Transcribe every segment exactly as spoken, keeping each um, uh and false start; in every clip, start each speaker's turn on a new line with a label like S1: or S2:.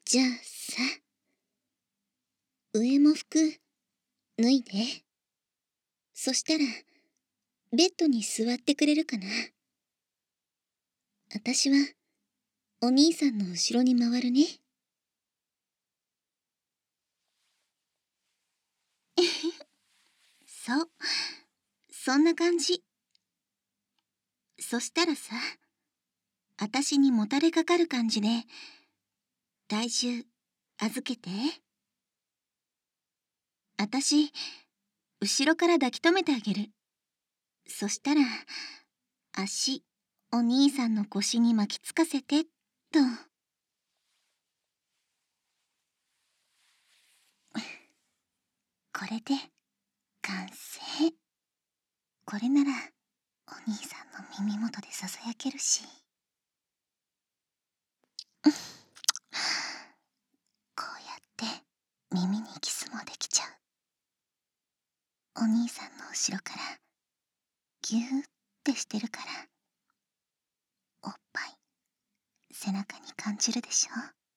S1: じゃあさ、上も服脱いで。そしたらベッドに座ってくれるかな。あたしはお兄さんの後ろに回るね。そう、そんな感じ。そしたらさ、あたしにもたれかかる感じで体重預けて。あたし後ろから抱き止めてあげる。そしたら足お兄さんの腰に巻きつかせてっと。これで完成。これならお兄さんの耳元でささやけるし。こうやって耳にキスもできちゃう。お兄さんの後ろからギューってしてるから、おっぱい背中に感じるでしょ。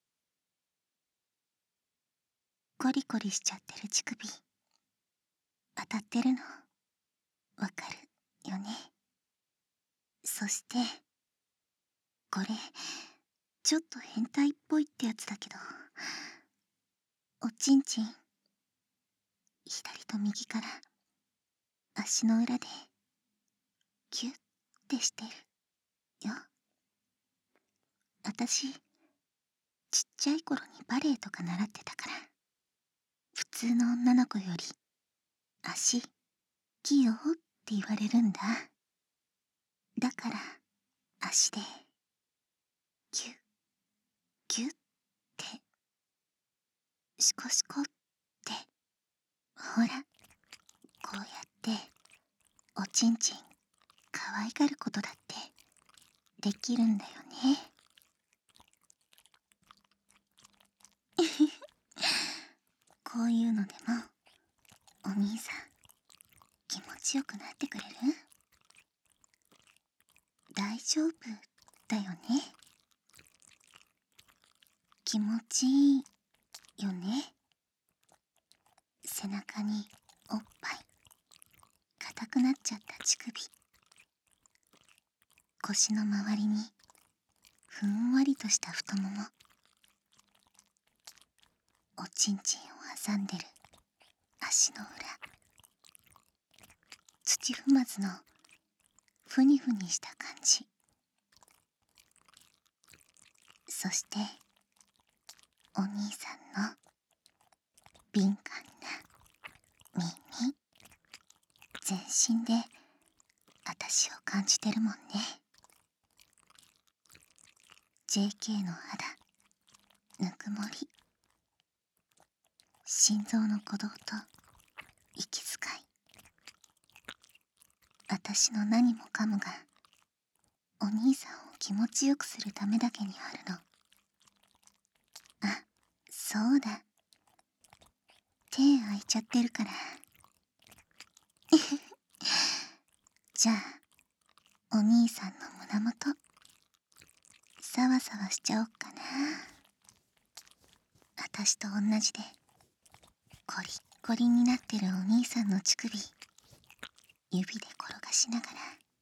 S1: コリコリしちゃってる乳首当たってるのわかるよね。そしてこれちょっと変態っぽいってやつだけど、おちんちん左と右から足の裏でギュッてしてるよ。あたしちっちゃい頃にバレエとか習ってたから、普通の女の子より足器用って言われるんだ。だから足でギュッギュッてシコシコって、ほらこうやっておちんちん可愛がることだってできるんだよね。こういうのでもお兄さん気持ちよくなってくれる？大丈夫だよね。気持ちいいよね。背中におっぱい硬くなっちゃった乳首、腰の周りにふんわりとした太もも、おちんちんを挟んでる足の裏、土踏まずのふにふにした感じ、そしてお兄さんの敏感な耳、全身であたしを感じてるもんね。 ジェーケー の肌ぬくもり、心臓の鼓動と息遣い、あたしの何もかもがお兄さんを気持ちよくするためだけにあるの。あ、そうだ、手空いちゃってるからじゃあお兄さんの胸元サワサワしちゃおっかな。あたしと同じでコリッコリになってるお兄さんの乳首指で転がしながら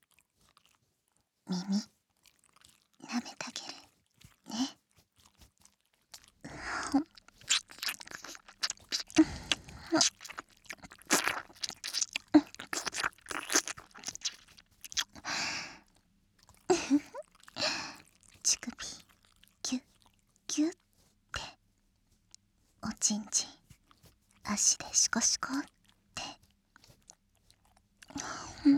S1: 耳舐めてあげるね。乳首ギュッギュッっておちんちん足でシコシコって、うんうん、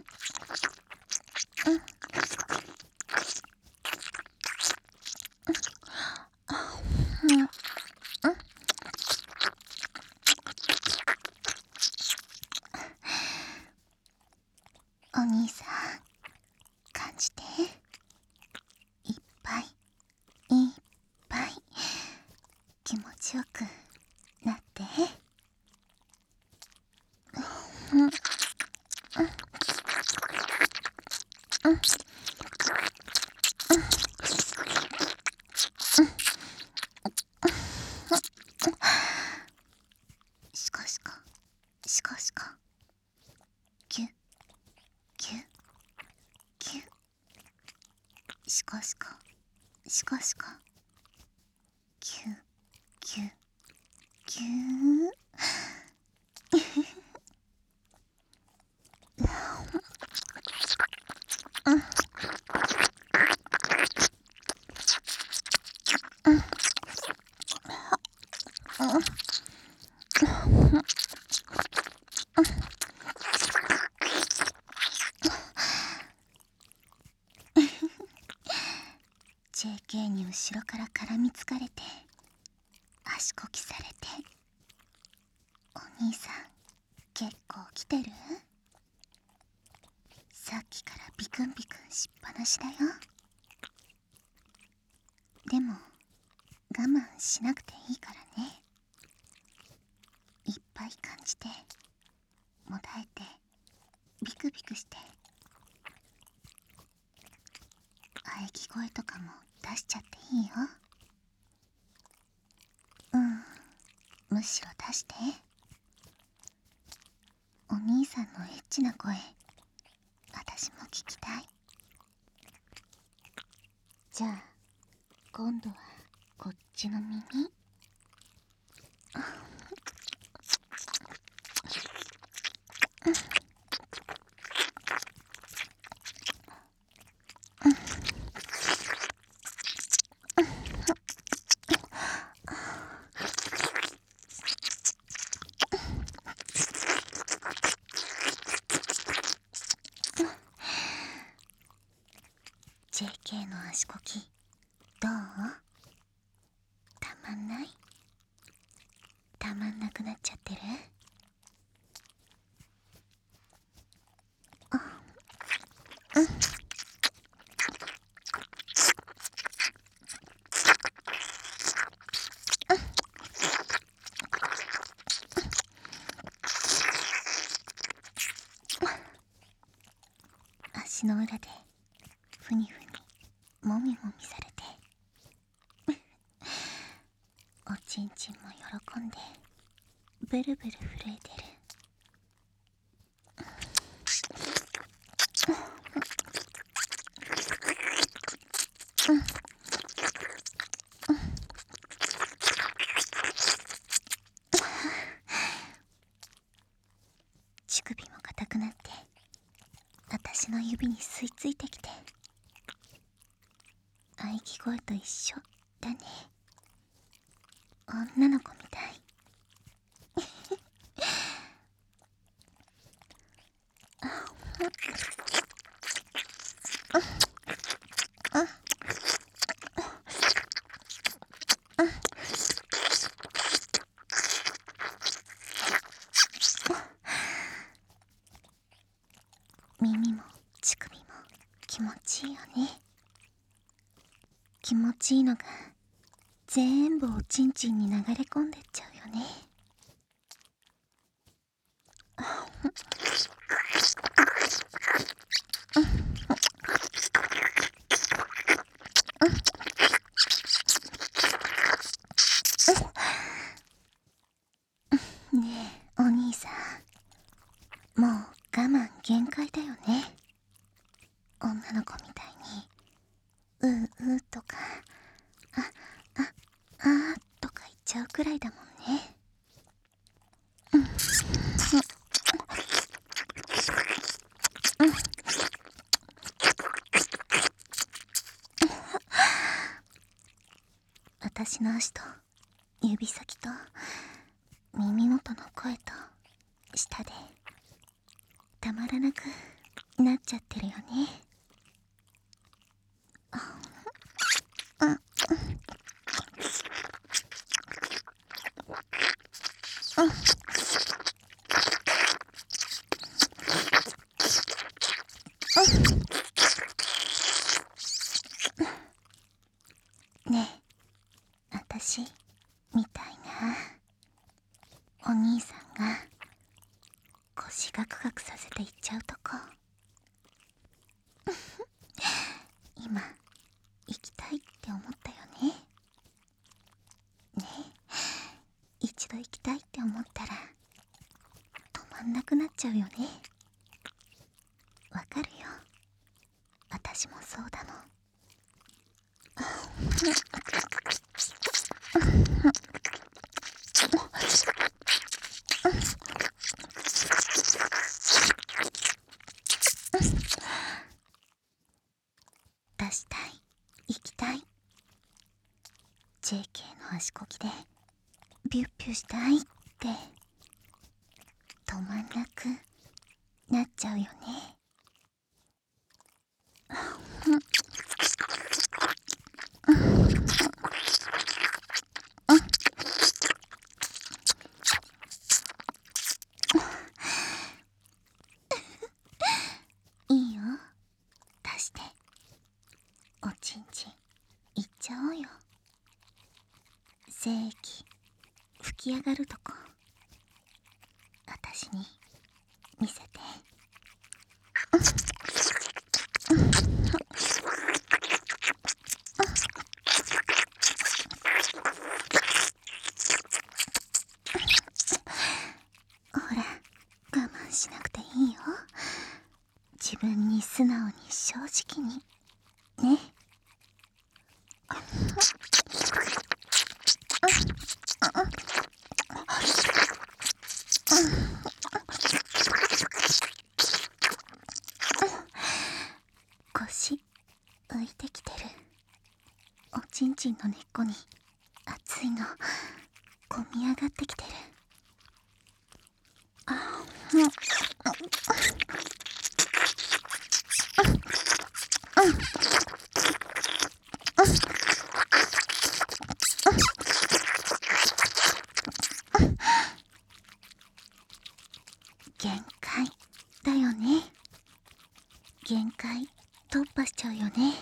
S1: お兄さん感じて、いっぱいいっぱい気持ちよくなって。うんうんうんコシコシコシコキュキュキュージェーケー に後ろから絡みつかれて足こきされて、お兄さん結構来てる？さっきからビクンビクンしっぱなしだよ。でも我慢しなくていいからね。いっぱい感じてもだえてビクビクして、喘ぎ声とかも出しちゃっていいよ。うん、むしろ出して。お兄さんのエッチな声、私も聞きたい。じゃあ今度はこっちの耳。ジェーケー の足こきどう？たまんない？たまんなくなっちゃってる？あ、うん。足の裏でふにふにもみもみされておちんちんも喜んでブルブル震えてる。乳首も硬くなって私の指に吸い付いてきて、喘ぎ声と一緒だね。女の子みたい。耳も乳首も気持ちいいよね。気持ちいいのが全部おちんちんに流れ込んでっちゃうよね。ねえお兄さん、もう我慢限界だよね。女の子みたいにううとかあああーとか言っちゃうくらいだもんね。私の足と指先と耳元の声と舌でたまらなくなっちゃってるよね。ねえ、あたしみたいなお兄さんが腰ガクガクさせていっちゃうとこ今行きたいって思ったよね。ねえ、一度行きたいって思ったら止まんなくなっちゃうよね。わかるよ、私もそうだもん。 足こきでビュッビュッしたいって止まんなくなっちゃうよね。いいよ、出しておちんちんいっちゃおうよ。精液吹き上がるとこあたしに見せて。ほら、我慢しなくていいよ。自分に素直に正直にね。腰浮いてきてる。おちんちんの根っこに熱いのこみ上がってきてる。あ、うん、限界だよね。限界突破しちゃうよね。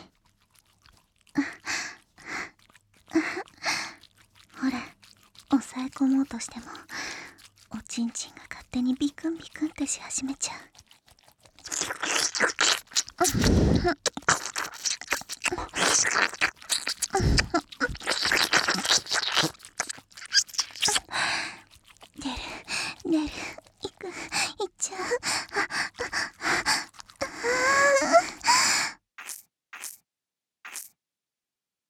S1: ほら、抑え込もうとしてもおちんちんが勝手にビクンビクンってし始めちゃう。出る出る、いく、いっちゃう。